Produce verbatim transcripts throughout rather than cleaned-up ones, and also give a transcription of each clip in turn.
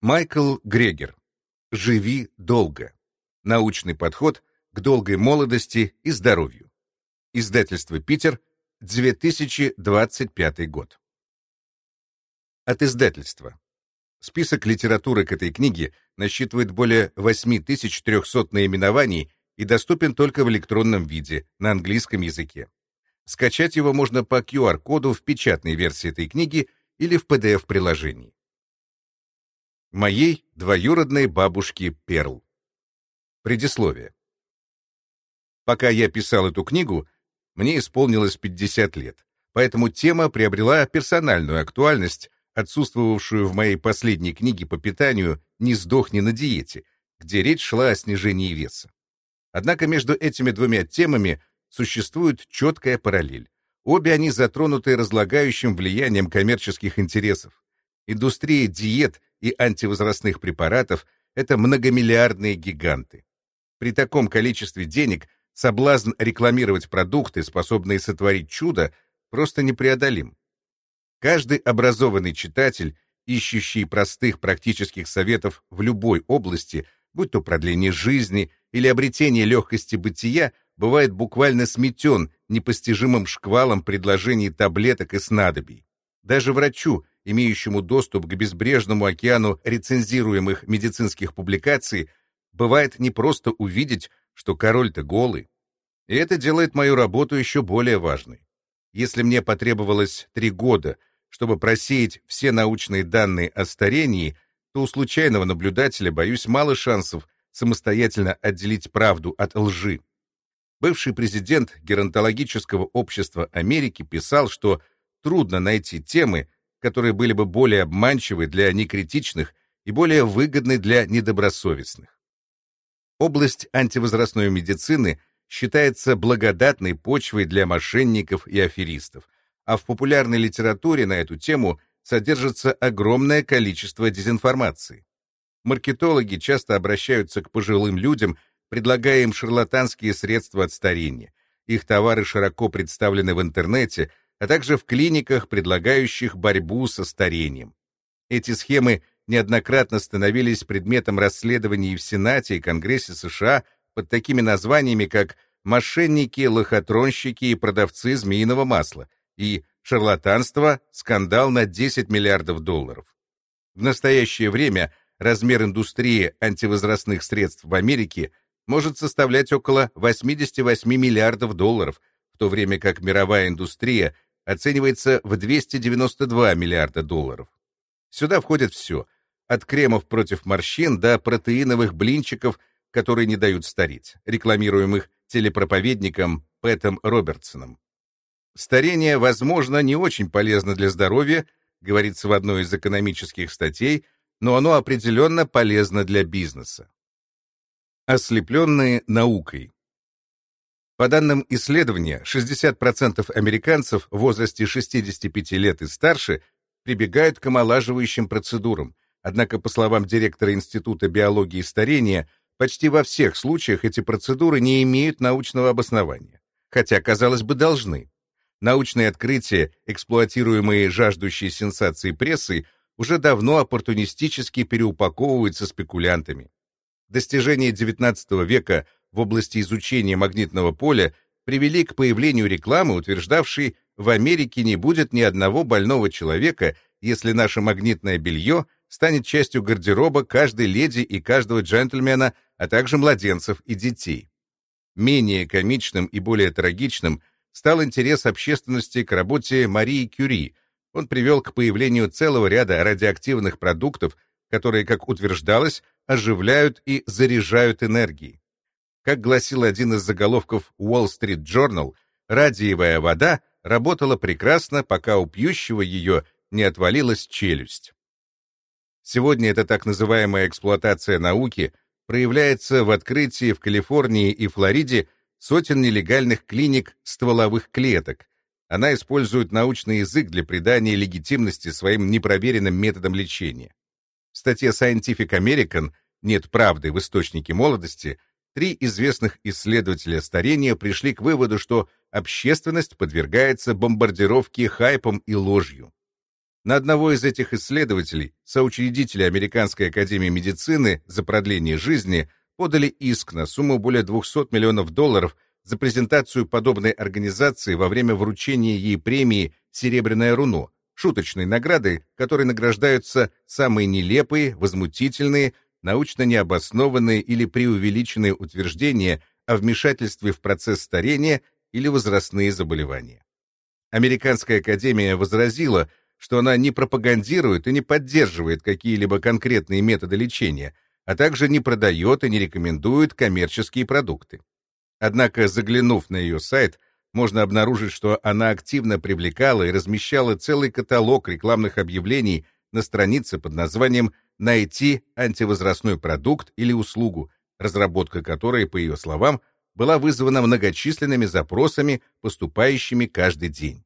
Майкл Грегер. «Живи долго. Научный подход к долгой молодости и здоровью». Издательство «Питер», две тысячи двадцать пятый год. От издательства. Список литературы к этой книге насчитывает более восемь тысяч триста наименований и доступен только в электронном виде, на английском языке. Скачать его можно по ку ар коду в печатной версии этой книги или в пи ди эф-приложении. Моей двоюродной бабушке Перл. Предисловие. Пока я писал эту книгу, мне исполнилось пятьдесят лет, поэтому тема приобрела персональную актуальность, отсутствовавшую в моей последней книге по питанию «Не сдохни на диете», где речь шла о снижении веса. Однако между этими двумя темами существует четкая параллель. Обе они затронуты разлагающим влиянием коммерческих интересов. Индустрия диет и антивозрастных препаратов — это многомиллиардные гиганты. При таком количестве денег соблазн рекламировать продукты, способные сотворить чудо, просто непреодолим. Каждый образованный читатель, ищущий простых практических советов в любой области, будь то продление жизни или обретение легкости бытия, бывает буквально сметен непостижимым шквалом предложений таблеток и снадобий. Даже врачу, имеющему доступ к безбрежному океану рецензируемых медицинских публикаций, бывает непросто увидеть, что король-то голый. И это делает мою работу еще более важной. Если мне потребовалось три года, чтобы просеять все научные данные о старении, то у случайного наблюдателя, боюсь, мало шансов самостоятельно отделить правду от лжи. Бывший президент Геронтологического общества Америки писал, что трудно найти темы, которые были бы более обманчивы для некритичных и более выгодны для недобросовестных. Область антивозрастной медицины считается благодатной почвой для мошенников и аферистов, а в популярной литературе на эту тему содержится огромное количество дезинформации. Маркетологи часто обращаются к пожилым людям, предлагая им шарлатанские средства от старения. Их товары широко представлены в интернете, а также в клиниках, предлагающих борьбу со старением. Эти схемы неоднократно становились предметом расследований в Сенате и Конгрессе США под такими названиями, как «мошенники, лохотронщики и продавцы змеиного масла» и «шарлатанство, скандал на десять миллиардов долларов». В настоящее время размер индустрии антивозрастных средств в Америке может составлять около восемьдесят восемь миллиардов долларов, в то время как мировая индустрия оценивается в двести девяносто два миллиарда долларов. Сюда входит все, от кремов против морщин до протеиновых блинчиков, которые не дают стареть, рекламируемых телепроповедником Пэтом Робертсоном. Старение, возможно, не очень полезно для здоровья, говорится в одной из экономических статей, но оно определенно полезно для бизнеса. Ослепленные наукой. По данным исследования, шестьдесят процентов американцев в возрасте шестидесяти пяти лет и старше прибегают к омолаживающим процедурам, однако, по словам директора Института биологии старения, почти во всех случаях эти процедуры не имеют научного обоснования, хотя, казалось бы, должны. Научные открытия, эксплуатируемые жаждущей сенсации прессой, уже давно оппортунистически переупаковываются спекулянтами. Достижения девятнадцатого века в области изучения магнитного поля привели к появлению рекламы, утверждавшей, в Америке не будет ни одного больного человека, если наше магнитное белье станет частью гардероба каждой леди и каждого джентльмена, а также младенцев и детей. Менее комичным и более трагичным стал интерес общественности к работе Марии Кюри. Он привел к появлению целого ряда радиоактивных продуктов, которые, как утверждалось, оживляют и заряжают энергией. Как гласил один из заголовков Wall Street Journal, радиевая вода работала прекрасно, пока у пьющего ее не отвалилась челюсть. Сегодня эта так называемая эксплуатация науки проявляется в открытии в Калифорнии и Флориде сотен нелегальных клиник стволовых клеток. Она использует научный язык для придания легитимности своим непроверенным методам лечения. В статье Scientific American «Нет правды в источнике молодости» три известных исследователя старения пришли к выводу, что общественность подвергается бомбардировке хайпом и ложью. На одного из этих исследователей, соучредителя Американской академии медицины за продление жизни, подали иск на сумму более двухсот миллионов долларов за презентацию подобной организации во время вручения ей премии «Серебряное руно», шуточной награды, которой награждаются самые нелепые, возмутительные, научно необоснованные или преувеличенные утверждения о вмешательстве в процесс старения или возрастные заболевания. Американская академия возразила, что она не пропагандирует и не поддерживает какие-либо конкретные методы лечения, а также не продает и не рекомендует коммерческие продукты. Однако, заглянув на ее сайт, можно обнаружить, что она активно привлекала и размещала целый каталог рекламных объявлений на странице под названием «Найти антивозрастной продукт или услугу», разработка которой, по ее словам, была вызвана многочисленными запросами, поступающими каждый день.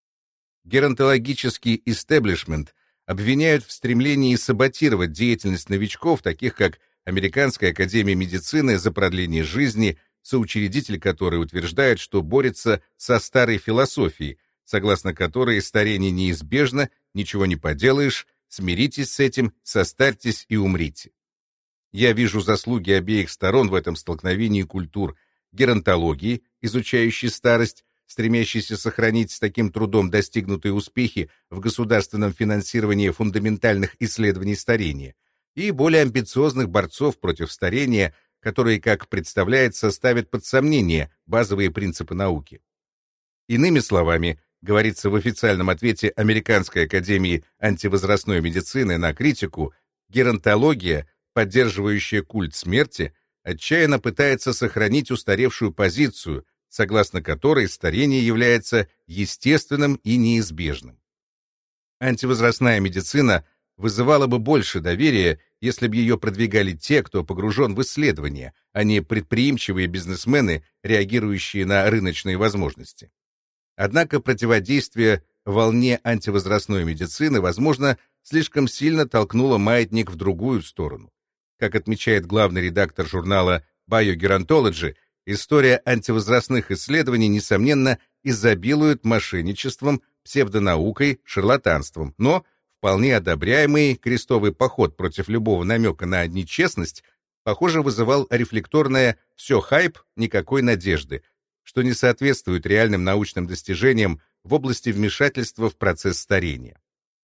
Геронтологический истеблишмент обвиняют в стремлении саботировать деятельность новичков, таких как Американская академия медицины за продление жизни, соучредитель которой утверждает, что борется со старой философией, согласно которой старение неизбежно, ничего не поделаешь, смиритесь с этим, состарьтесь и умрите. Я вижу заслуги обеих сторон в этом столкновении культур: геронтологии, изучающей старость, стремящейся сохранить с таким трудом достигнутые успехи в государственном финансировании фундаментальных исследований старения, и более амбициозных борцов против старения, которые, как представляется, ставят под сомнение базовые принципы науки. Иными словами, говорится в официальном ответе Американской академии антивозрастной медицины на критику, геронтология, поддерживающая культ смерти, отчаянно пытается сохранить устаревшую позицию, согласно которой старение является естественным и неизбежным. Антивозрастная медицина вызывала бы больше доверия, если бы ее продвигали те, кто погружен в исследования, а не предприимчивые бизнесмены, реагирующие на рыночные возможности. Однако противодействие волне антивозрастной медицины, возможно, слишком сильно толкнуло маятник в другую сторону. Как отмечает главный редактор журнала Biogerontology, история антивозрастных исследований, несомненно, изобилует мошенничеством, псевдонаукой, шарлатанством, но вполне одобряемый крестовый поход против любого намека на нечестность, похоже, вызывал рефлекторное «все хайп, никакой надежды», что не соответствует реальным научным достижениям в области вмешательства в процесс старения.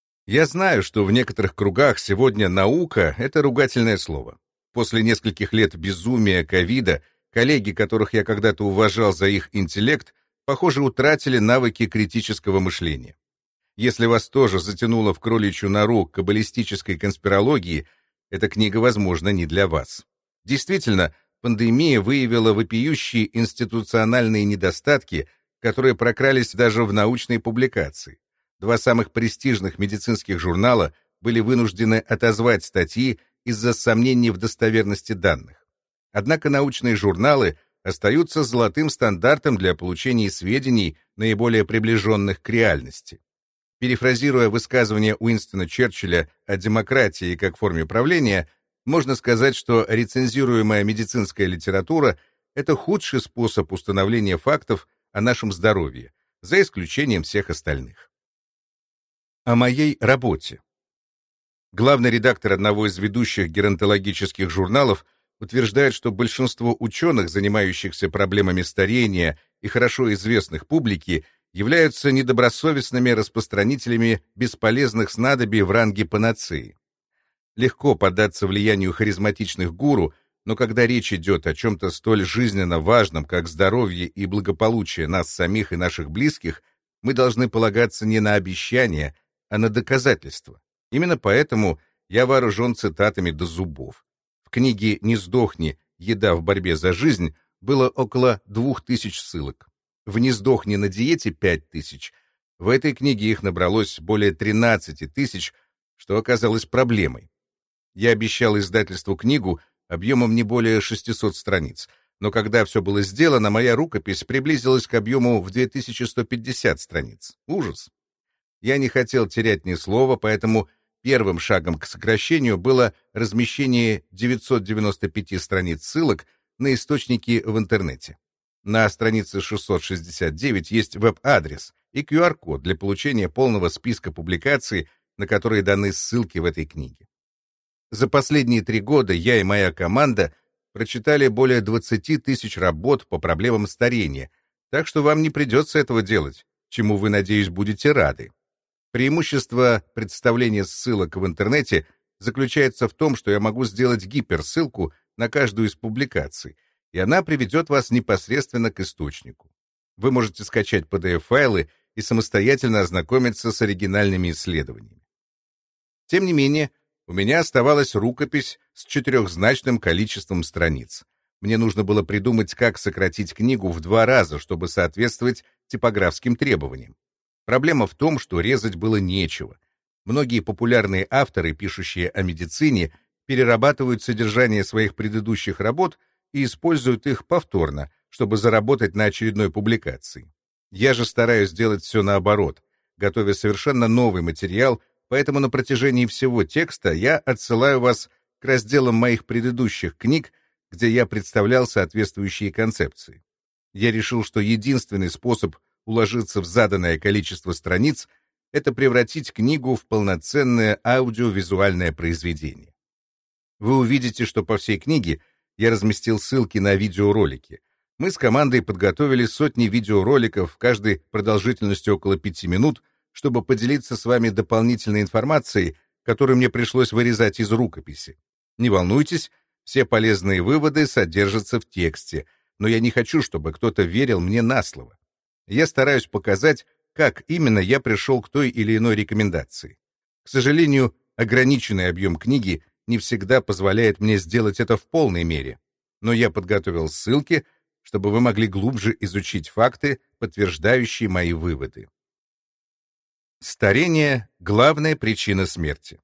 Я знаю, что в некоторых кругах сегодня наука — это ругательное слово. После нескольких лет безумия ковида коллеги, которых я когда-то уважал за их интеллект, похоже, утратили навыки критического мышления. Если вас тоже затянуло в кроличью нору каббалистической конспирологии, эта книга, возможно, не для вас. Действительно, пандемия выявила вопиющие институциональные недостатки, которые прокрались даже в научные публикации. Два самых престижных медицинских журнала были вынуждены отозвать статьи из-за сомнений в достоверности данных. Однако научные журналы остаются золотым стандартом для получения сведений, наиболее приближенных к реальности. Перефразируя высказывание Уинстона Черчилля о демократии как форме правления, можно сказать, что рецензируемая медицинская литература — это худший способ установления фактов о нашем здоровье, за исключением всех остальных. О моей работе. Главный редактор одного из ведущих геронтологических журналов утверждает, что большинство ученых, занимающихся проблемами старения и хорошо известных публике, являются недобросовестными распространителями бесполезных снадобий в ранге панацеи. Легко поддаться влиянию харизматичных гуру, но когда речь идет о чем-то столь жизненно важном, как здоровье и благополучие нас самих и наших близких, мы должны полагаться не на обещания, а на доказательства. Именно поэтому я вооружен цитатами до зубов. В книге «Не сдохни. Еда в борьбе за жизнь» было около двух тысяч ссылок. В «Не сдохни на диете» пять тысяч. В этой книге их набралось более тринадцати тысяч, что оказалось проблемой. Я обещал издательству книгу объемом не более шестисот страниц, но когда все было сделано, моя рукопись приблизилась к объему в две тысячи сто пятьдесят страниц. Ужас! Я не хотел терять ни слова, поэтому первым шагом к сокращению было размещение девятисот девяноста пяти страниц ссылок на источники в интернете. На странице шестьсот шестьдесят девять есть веб-адрес и ку ар код для получения полного списка публикаций, на которые даны ссылки в этой книге. За последние три года я и моя команда прочитали более двадцати тысяч работ по проблемам старения, так что вам не придется этого делать, чему вы, надеюсь, будете рады. Преимущество представления ссылок в интернете заключается в том, что я могу сделать гиперссылку на каждую из публикаций, и она приведет вас непосредственно к источнику. Вы можете скачать пи ди эф-файлы и самостоятельно ознакомиться с оригинальными исследованиями. Тем не менее, у меня оставалась рукопись с четырехзначным количеством страниц. Мне нужно было придумать, как сократить книгу в два раза, чтобы соответствовать типографским требованиям. Проблема в том, что резать было нечего. Многие популярные авторы, пишущие о медицине, перерабатывают содержание своих предыдущих работ и используют их повторно, чтобы заработать на очередной публикации. Я же стараюсь сделать все наоборот, готовя совершенно новый материал, поэтому на протяжении всего текста я отсылаю вас к разделам моих предыдущих книг, где я представлял соответствующие концепции. Я решил, что единственный способ уложиться в заданное количество страниц — это превратить книгу в полноценное аудиовизуальное произведение. Вы увидите, что по всей книге я разместил ссылки на видеоролики. Мы с командой подготовили сотни видеороликов, каждый продолжительностью около пяти минут, чтобы поделиться с вами дополнительной информацией, которую мне пришлось вырезать из рукописи. Не волнуйтесь, все полезные выводы содержатся в тексте, но я не хочу, чтобы кто-то верил мне на слово. Я стараюсь показать, как именно я пришел к той или иной рекомендации. К сожалению, ограниченный объем книги не всегда позволяет мне сделать это в полной мере, но я подготовил ссылки, чтобы вы могли глубже изучить факты, подтверждающие мои выводы. Старение — главная причина смерти.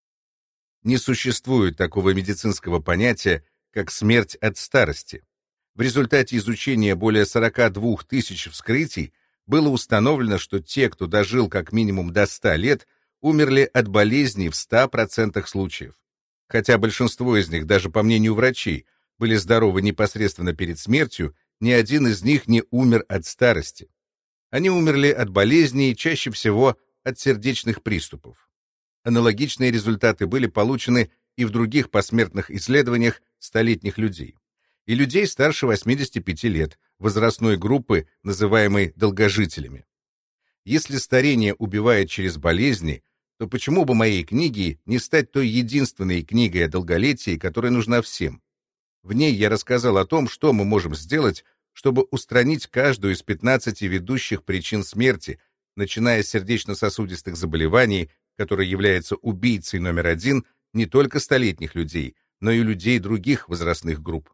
Не существует такого медицинского понятия, как смерть от старости. В результате изучения более сорока двух тысяч вскрытий было установлено, что те, кто дожил как минимум до ста лет, умерли от болезней в ста процентах случаев. Хотя большинство из них, даже по мнению врачей, были здоровы непосредственно перед смертью, ни один из них не умер от старости. Они умерли от болезней, чаще всего от сердечных приступов. Аналогичные результаты были получены и в других посмертных исследованиях столетних людей. И людей старше восьмидесяти пяти лет, возрастной группы, называемой долгожителями. Если старение убивает через болезни, то почему бы моей книге не стать той единственной книгой о долголетии, которая нужна всем? В ней я рассказал о том, что мы можем сделать, чтобы устранить каждую из пятнадцати ведущих причин смерти, начиная с сердечно-сосудистых заболеваний, которая является убийцей номер один не только столетних людей, но и людей других возрастных групп.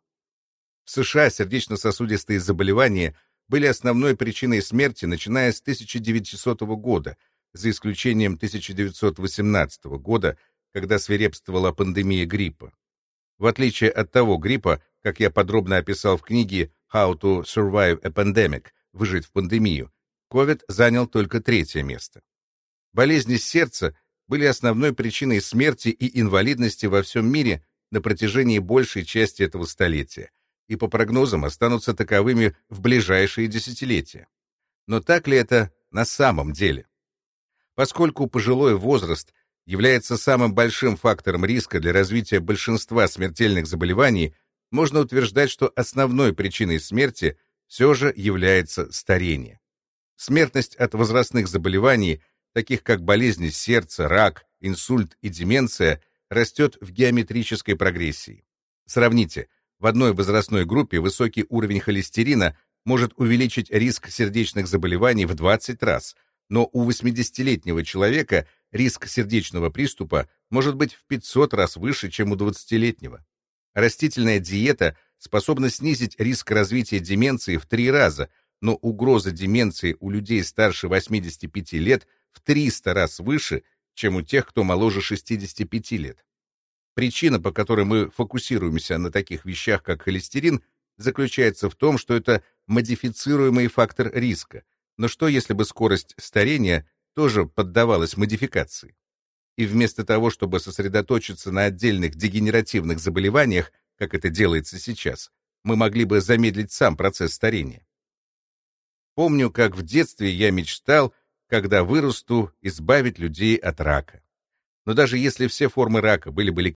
В США сердечно-сосудистые заболевания были основной причиной смерти, начиная с тысяча девятисотого года, за исключением тысяча девятьсот восемнадцатого года, когда свирепствовала пандемия гриппа. В отличие от того гриппа, как я подробно описал в книге «How to Survive a Pandemic» «Выжить в пандемию», ковид занял только третье место. Болезни сердца были основной причиной смерти и инвалидности во всем мире на протяжении большей части этого столетия, и по прогнозам останутся таковыми в ближайшие десятилетия. Но так ли это на самом деле? Поскольку пожилой возраст является самым большим фактором риска для развития большинства смертельных заболеваний, можно утверждать, что основной причиной смерти все же является старение. Смертность от возрастных заболеваний, таких как болезни сердца, рак, инсульт и деменция, растет в геометрической прогрессии. Сравните, в одной возрастной группе высокий уровень холестерина может увеличить риск сердечных заболеваний в двадцать раз, но у восьмидесятилетнего человека риск сердечного приступа может быть в пятьсот раз выше, чем у двадцатилетнего. Растительная диета способна снизить риск развития деменции в три раза, но угроза деменции у людей старше восьмидесяти пяти лет в триста раз выше, чем у тех, кто моложе шестидесяти пяти лет. Причина, по которой мы фокусируемся на таких вещах, как холестерин, заключается в том, что это модифицируемый фактор риска. Но что, если бы скорость старения тоже поддавалась модификации? И вместо того, чтобы сосредоточиться на отдельных дегенеративных заболеваниях, как это делается сейчас, мы могли бы замедлить сам процесс старения. Помню, как в детстве я мечтал, когда вырасту, избавить людей от рака. Но даже если все формы рака были бы